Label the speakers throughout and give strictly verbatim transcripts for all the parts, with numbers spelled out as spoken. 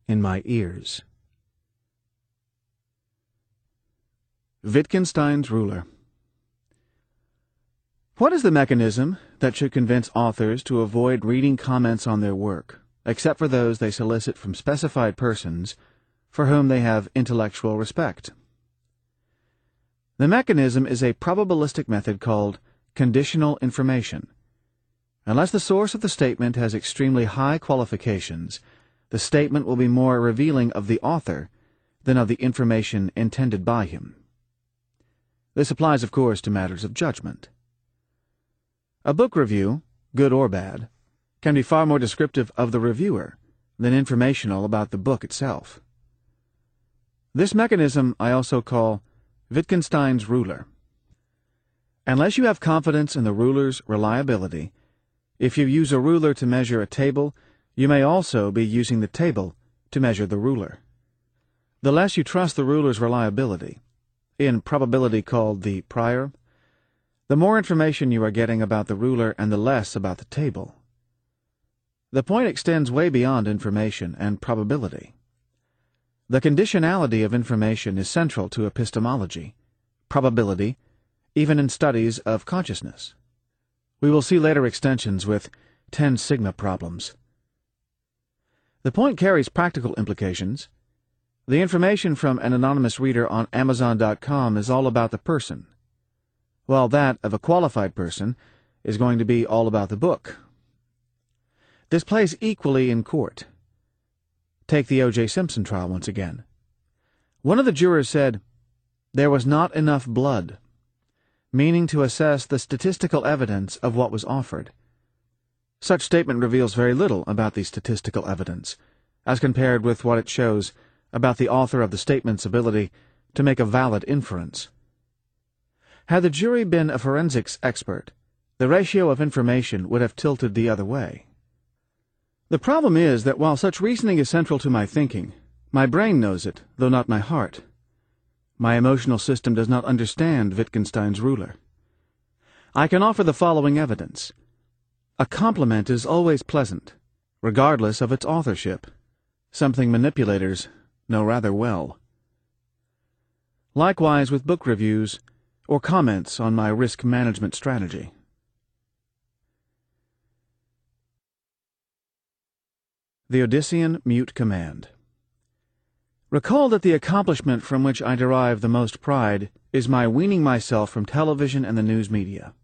Speaker 1: in my ears. Wittgenstein's ruler. What is the mechanism that should convince authors to avoid reading comments on their work, except for those they solicit from specified persons for whom they have intellectual respect? The mechanism is a probabilistic method called conditional information. Unless the source of the statement has extremely high qualifications, the statement will be more revealing of the author than of the information intended by him. This applies, of course, to matters of judgment. A book review, good or bad, can be far more descriptive of the reviewer than informational about the book itself. This mechanism I also call Wittgenstein's ruler. Unless you have confidence in the ruler's reliability, if you use a ruler to measure a table, you may also be using the table to measure the ruler. The less you trust the ruler's reliability, in probability called the prior, the more information you are getting about the ruler and the less about the table. The point extends way beyond information and probability. The conditionality of information is central to epistemology, probability, even in studies of consciousness. We will see later extensions with ten sigma problems. The point carries practical implications. The information from an anonymous reader on Amazon dot com is all about the person, while that of a qualified person is going to be all about the book. This plays equally in court. Take the O J Simpson trial once again. One of the jurors said, "There was not enough blood," meaning to assess the statistical evidence of what was offered. Such statement reveals very little about the statistical evidence, as compared with what it shows about the author of the statement's ability to make a valid inference. Had the jury been a forensics expert, the ratio of information would have tilted the other way. The problem is that while such reasoning is central to my thinking, my brain knows it, though not my heart. My emotional system does not understand Wittgenstein's ruler. I can offer the following evidence. A compliment is always pleasant, regardless of its authorship, something manipulators know rather well. Likewise with book reviews or comments on my risk management strategy. The Odyssean Mute Command. Recall that the accomplishment from which I derive the most pride is my weaning myself from television and the news media.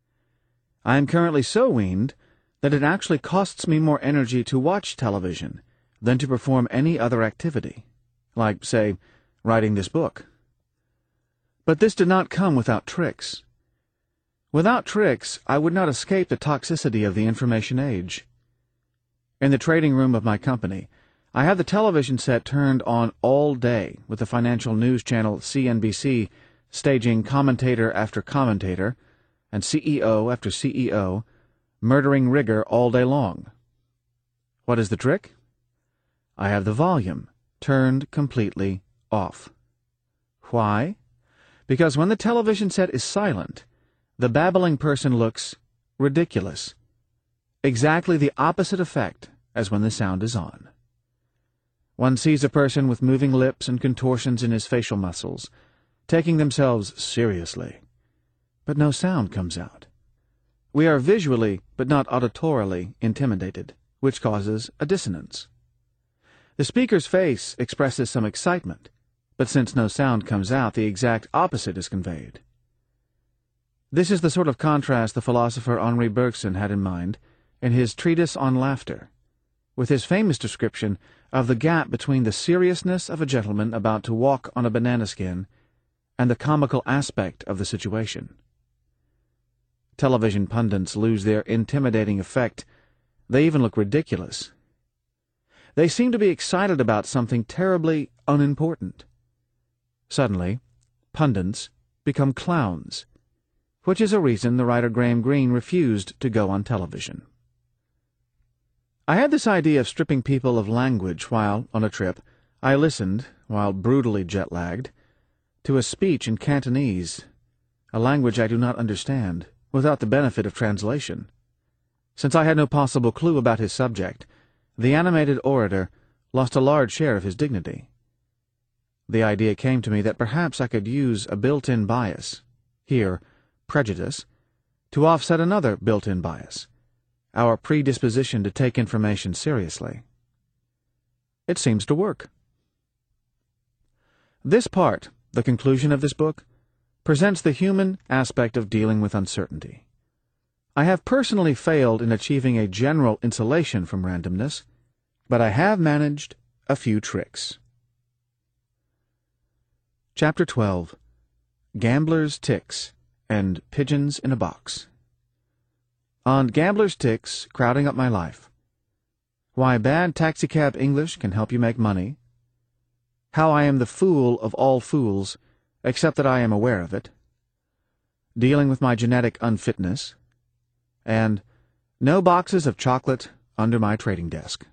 Speaker 1: I am currently so weaned that it actually costs me more energy to watch television than to perform any other activity, like, say, writing this book. But this did not come without tricks. Without tricks, I would not escape the toxicity of the information age. In the trading room of my company, I had the television set turned on all day with the financial news channel C N B C staging commentator after commentator and C E O after C E O murdering rigor all day long. What is the trick? I have the volume turned completely off. Why? Because when the television set is silent, the babbling person looks ridiculous. Exactly the opposite effect as when the sound is on. One sees a person with moving lips and contortions in his facial muscles, taking themselves seriously, but no sound comes out. We are visually, but not auditorily, intimidated, which causes a dissonance. The speaker's face expresses some excitement, but since no sound comes out, the exact opposite is conveyed. This is the sort of contrast the philosopher Henri Bergson had in mind in his treatise on laughter, with his famous description of the gap between the seriousness of a gentleman about to walk on a banana skin and the comical aspect of the situation. Television pundits lose their intimidating effect. They even look ridiculous. They seem to be excited about something terribly unimportant. Suddenly, pundits become clowns, which is a reason the writer Graham Greene refused to go on television. I had this idea of stripping people of language while, on a trip, I listened, while brutally jet-lagged, to a speech in Cantonese, a language I do not understand, without the benefit of translation. Since I had no possible clue about his subject, the animated orator lost a large share of his dignity. The idea came to me that perhaps I could use a built-in bias, here prejudice, to offset another built-in bias, our predisposition to take information seriously. It seems to work. This part, the conclusion of this book, presents the human aspect of dealing with uncertainty. I have personally failed in achieving a general insulation from randomness, but I have managed a few tricks. Chapter twelve. Gambler's Ticks and Pigeons in a Box. On gambler's ticks crowding up my life. Why bad taxicab English can help you make money. How I am the fool of all fools, except that I am aware of it. Dealing with my genetic unfitness. And no boxes of chocolate under my trading desk.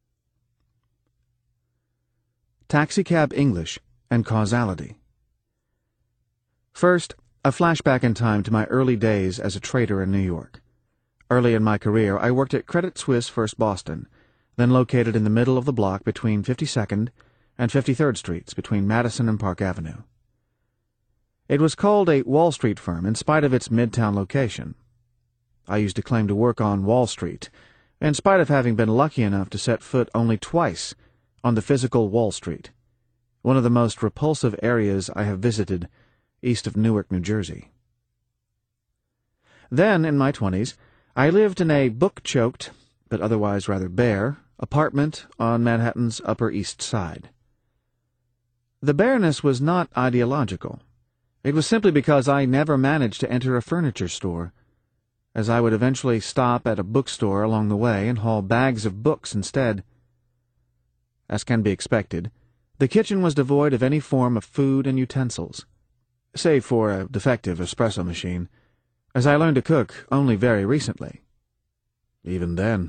Speaker 1: Taxicab English and causality. First, a flashback in time to my early days as a trader in New York. Early in my career, I worked at Credit Suisse First Boston, then located in the middle of the block between fifty-second and fifty-third Streets, between Madison and Park Avenue. It was called a Wall Street firm in spite of its midtown location. I used to claim to work on Wall Street, in spite of having been lucky enough to set foot only twice on the physical Wall Street, one of the most repulsive areas I have visited east of Newark, New Jersey. Then, in my twenties, I lived in a book-choked, but otherwise rather bare, apartment on Manhattan's Upper East Side. The bareness was not ideological. It was simply because I never managed to enter a furniture store, as I would eventually stop at a bookstore along the way and haul bags of books instead. As can be expected, the kitchen was devoid of any form of food and utensils, save for a defective espresso machine, as I learned to cook only very recently. Even then.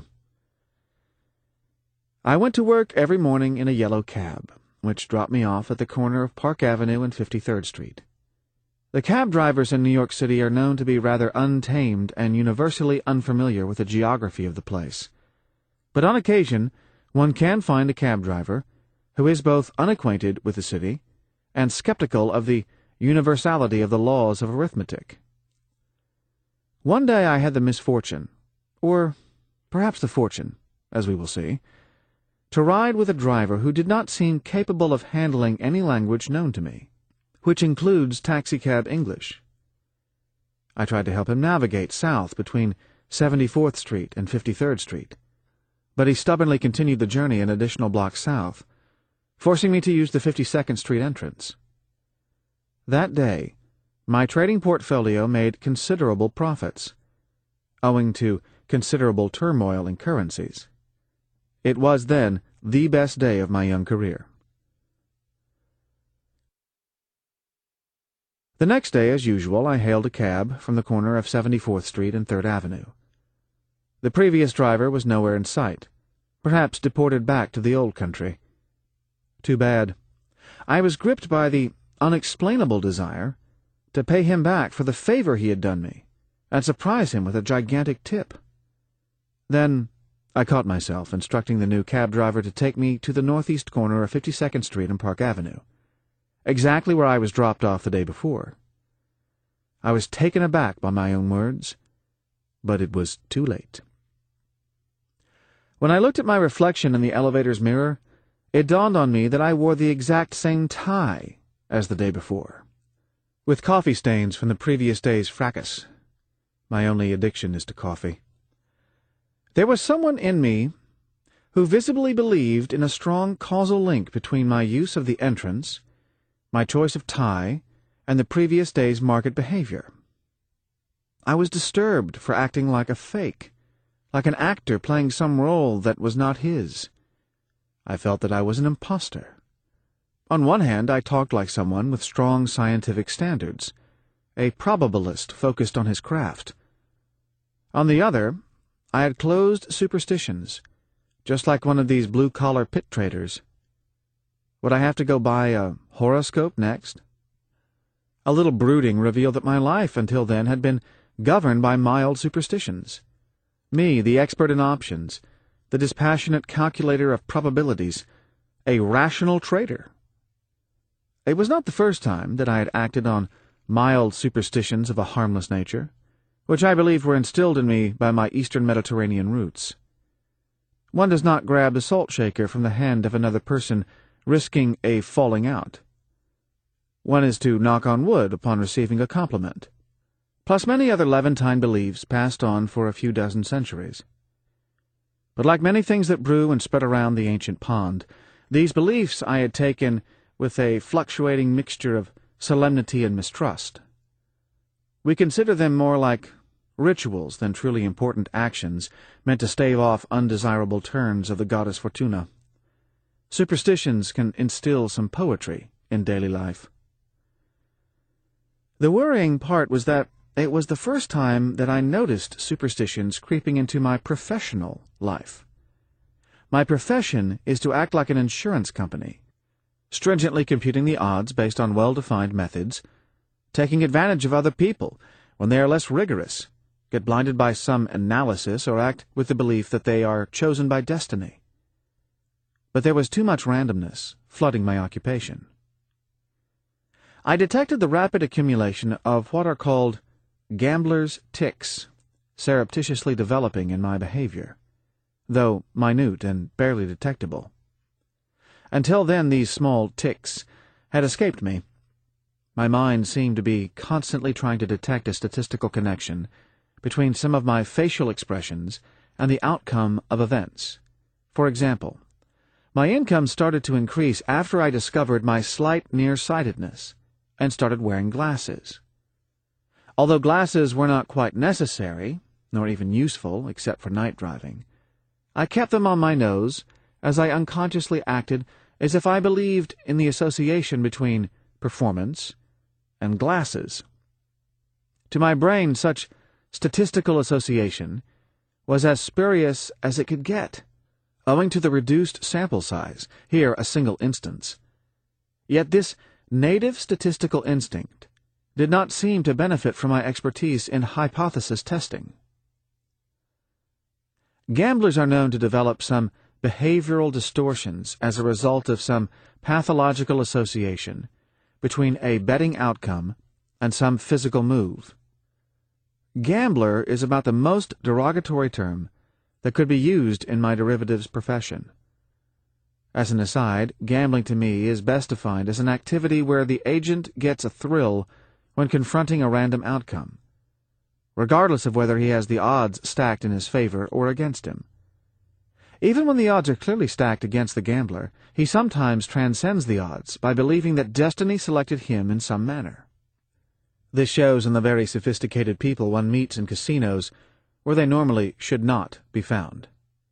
Speaker 1: I went to work every morning in a yellow cab, which dropped me off at the corner of Park Avenue and fifty-third Street. The cab drivers in New York City are known to be rather untamed and universally unfamiliar with the geography of the place. But on occasion, one can find a cab driver who is both unacquainted with the city and skeptical of the universality of the laws of arithmetic. One day I had the misfortune, or perhaps the fortune, as we will see, to ride with a driver who did not seem capable of handling any language known to me, which includes taxicab English. I tried to help him navigate south between seventy-fourth Street and fifty-third Street, but he stubbornly continued the journey an additional block south, forcing me to use the fifty-second Street entrance. That day, my trading portfolio made considerable profits, owing to considerable turmoil in currencies. It was then the best day of my young career. The next day, as usual, I hailed a cab from the corner of seventy-fourth Street and third Avenue. The previous driver was nowhere in sight, perhaps deported back to the old country. Too bad. I was gripped by the unexplainable desire to pay him back for the favor he had done me, and surprise him with a gigantic tip. Then I caught myself instructing the new cab driver to take me to the northeast corner of fifty-second Street and Park Avenue, exactly where I was dropped off the day before. I was taken aback by my own words, but it was too late. When I looked at my reflection in the elevator's mirror, it dawned on me that I wore the exact same tie as the day before, with coffee stains from the previous day's fracas. My only addiction is to coffee. There was someone in me who visibly believed in a strong causal link between my use of the entrance, my choice of tie, and the previous day's market behavior. I was disturbed for acting like a fake, like an actor playing some role that was not his. I felt that I was an imposter. On one hand, I talked like someone with strong scientific standards, a probabilist focused on his craft. On the other, I had closed superstitions, just like one of these blue-collar pit traders. Would I have to go buy a horoscope next? A little brooding revealed that my life until then had been governed by mild superstitions. Me, the expert in options, the dispassionate calculator of probabilities, a rational trader. It was not the first time that I had acted on mild superstitions of a harmless nature, which I believe were instilled in me by my Eastern Mediterranean roots. One does not grab the salt shaker from the hand of another person, risking a falling out. One is to knock on wood upon receiving a compliment, plus many other Levantine beliefs passed on for a few dozen centuries. But like many things that brew and spread around the ancient pond, these beliefs I had taken with a fluctuating mixture of solemnity and mistrust. We consider them more like rituals than truly important actions meant to stave off undesirable turns of the goddess Fortuna. Superstitions can instill some poetry in daily life. The worrying part was that it was the first time that I noticed superstitions creeping into my professional life. My profession is to act like an insurance company, stringently computing the odds based on well-defined methods, taking advantage of other people when they are less rigorous, get blinded by some analysis, or act with the belief that they are chosen by destiny. But there was too much randomness flooding my occupation. I detected the rapid accumulation of what are called gambler's tics surreptitiously developing in my behavior, though minute and barely detectable. Until then, these small tics had escaped me. My mind seemed to be constantly trying to detect a statistical connection between some of my facial expressions and the outcome of events. For example, my income started to increase after I discovered my slight nearsightedness and started wearing glasses. Although glasses were not quite necessary, nor even useful except for night driving, I kept them on my nose as I unconsciously acted as if I believed in the association between performance and glasses. To my brain, such statistical association was as spurious as it could get, owing to the reduced sample size, here a single instance. Yet this native statistical instinct did not seem to benefit from my expertise in hypothesis testing. Gamblers are known to develop some behavioral distortions as a result of some pathological association between a betting outcome and some physical move. Gambler is about the most derogatory term that could be used in my derivatives profession. As an aside, gambling to me is best defined as an activity where the agent gets a thrill when confronting a random outcome, regardless of whether he has the odds stacked in his favor or against him. Even when the odds are clearly stacked against the gambler, he sometimes transcends the odds by believing that destiny selected him in some manner. This shows in the very sophisticated people one meets in casinos where they normally should not be found.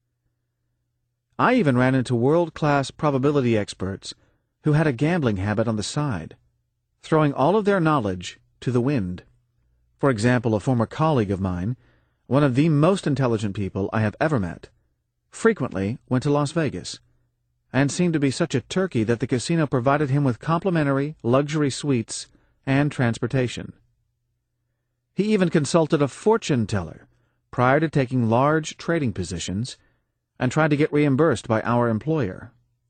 Speaker 1: I even ran into world-class probability experts who had a gambling habit on the side, throwing all of their knowledge to the wind. For example, a former colleague of mine, one of the most intelligent people I have ever met, frequently went to Las Vegas, and seemed to be such a turkey that the casino provided him with complimentary luxury suites and transportation. He even consulted a fortune-teller prior to taking large trading positions and tried to get reimbursed by our employer.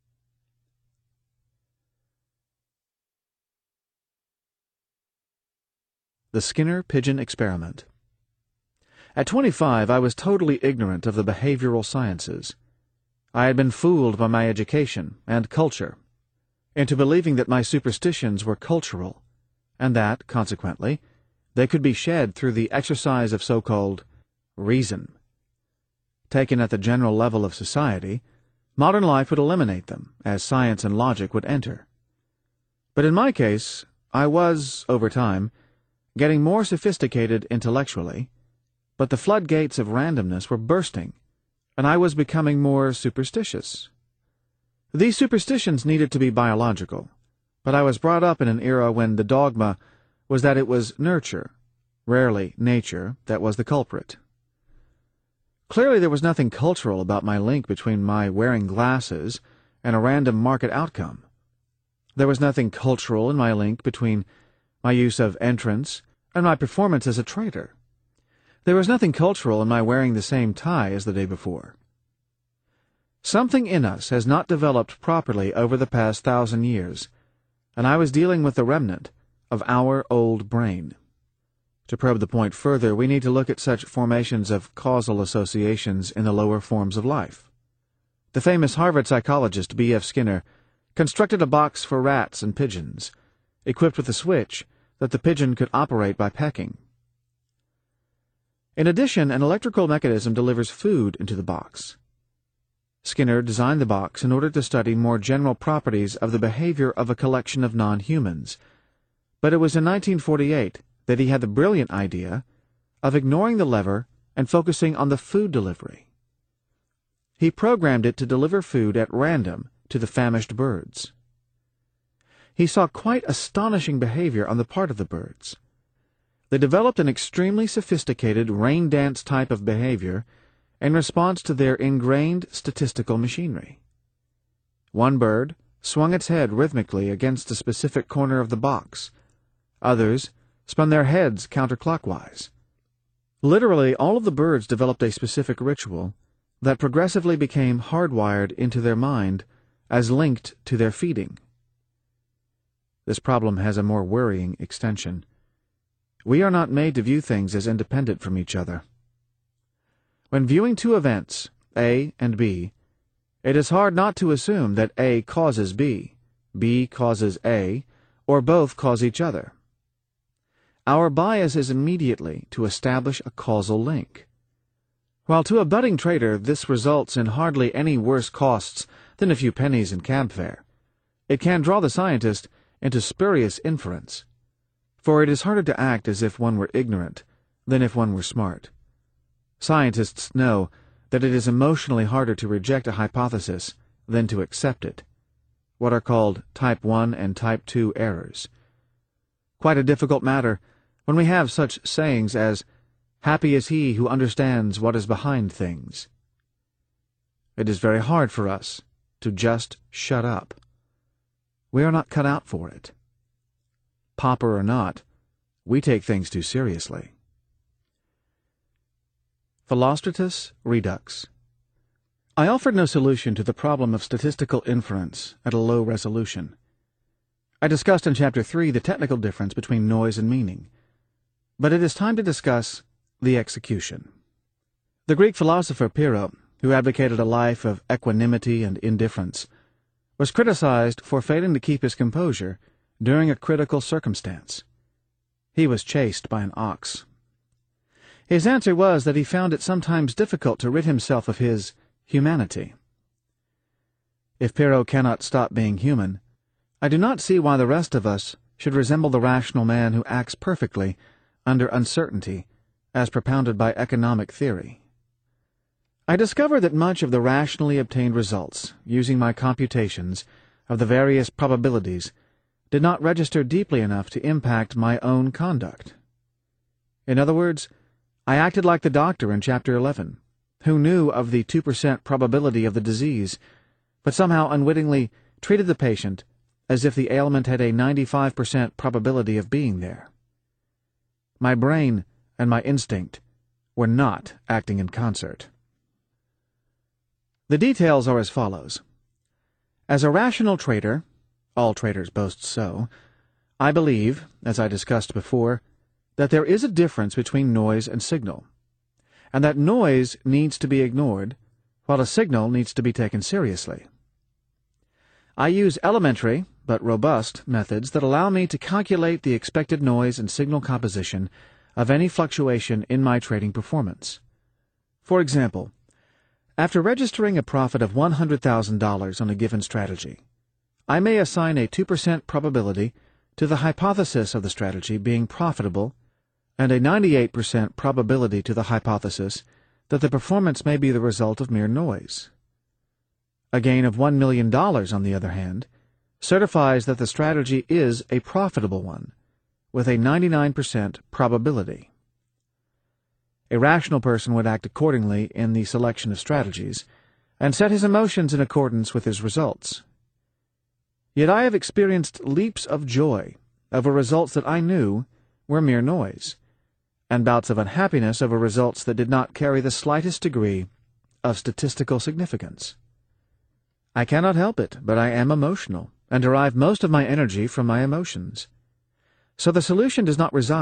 Speaker 1: The Skinner Pigeon Experiment. At twenty-five, I was totally ignorant of the behavioral sciences. I had been fooled by my education and culture into believing that my superstitions were cultural, and that, consequently, they could be shed through the exercise of so-called reason. Taken at the general level of society, modern life would eliminate them, as science and logic would enter. But in my case, I was, over time, getting more sophisticated intellectually, but the floodgates of randomness were bursting, and I was becoming more superstitious. These superstitions needed to be biological, but I was brought up in an era when the dogma was that it was nurture, rarely nature, that was the culprit. Clearly there was nothing cultural about my link between my wearing glasses and a random market outcome. There was nothing cultural in my link between my use of entrance and my performance as a trader. There was nothing cultural in my wearing the same tie as the day before. Something in us has not developed properly over the past thousand years, and I was dealing with the remnant of our old brain. To probe the point further, we need to look at such formations of causal associations in the lower forms of life. The famous Harvard psychologist B F Skinner constructed a box for rats and pigeons, equipped with a switch that the pigeon could operate by pecking. In addition, an electrical mechanism delivers food into the box. Skinner designed the box in order to study more general properties of the behavior of a collection of non-humans, but it was in nineteen forty-eight that he had the brilliant idea of ignoring the lever and focusing on the food delivery. He programmed it to deliver food at random to the famished birds. He saw quite astonishing behavior on the part of the birds. They developed an extremely sophisticated rain dance type of behavior in response to their ingrained statistical machinery. One bird swung its head rhythmically against a specific corner of the box. Others spun their heads counterclockwise. Literally, all of the birds developed a specific ritual that progressively became hardwired into their mind as linked to their feeding. This problem has a more worrying extension. We are not made to view things as independent from each other. When viewing two events, A and B, it is hard not to assume that A causes B, B causes A, or both cause each other. Our bias is immediately to establish a causal link. While to a budding trader this results in hardly any worse costs than a few pennies in cab fare, it can draw the scientist into spurious inference, for it is harder to act as if one were ignorant than if one were smart. Scientists know that it is emotionally harder to reject a hypothesis than to accept it, what are called type one and type two errors. Quite a difficult matter when we have such sayings as, "Happy is he who understands what is behind things." It is very hard for us to just shut up. We are not cut out for it. Pauper or not, we take things too seriously. Philostratus redux. I offered no solution to the problem of statistical inference at a low resolution. I discussed in Chapter three the technical difference between noise and meaning, but it is time to discuss the execution. The Greek philosopher Pyrrho, who advocated a life of equanimity and indifference, was criticized for failing to keep his composure during a critical circumstance. He was chased by an ox. His answer was that he found it sometimes difficult to rid himself of his humanity. If Pyrrho cannot stop being human, I do not see why the rest of us should resemble the rational man who acts perfectly under uncertainty, as propounded by economic theory. I discovered that much of the rationally obtained results, using my computations of the various probabilities, did not register deeply enough to impact my own conduct. In other words, I acted like the doctor in Chapter eleven, who knew of the two percent probability of the disease, but somehow unwittingly treated the patient as if the ailment had a ninety-five percent probability of being there. My brain and my instinct were not acting in concert. The details are as follows. As a rational trader, all traders boast so, I believe, as I discussed before, that there is a difference between noise and signal, and that noise needs to be ignored, while a signal needs to be taken seriously. I use elementary, but robust, methods that allow me to calculate the expected noise and signal composition of any fluctuation in my trading performance. For example, after registering a profit of one hundred thousand dollars on a given strategy, I may assign a two percent probability to the hypothesis of the strategy being profitable and a ninety-eight percent probability to the hypothesis that the performance may be the result of mere noise. A gain of one million dollars, on the other hand, certifies that the strategy is a profitable one, with a ninety-nine percent probability. A rational person would act accordingly in the selection of strategies, and set his emotions in accordance with his results. Yet I have experienced leaps of joy over results that I knew were mere noise, and bouts of unhappiness over results that did not carry the slightest degree of statistical significance. I cannot help it, but I am emotional, and derive most of my energy from my emotions. So the solution does not reside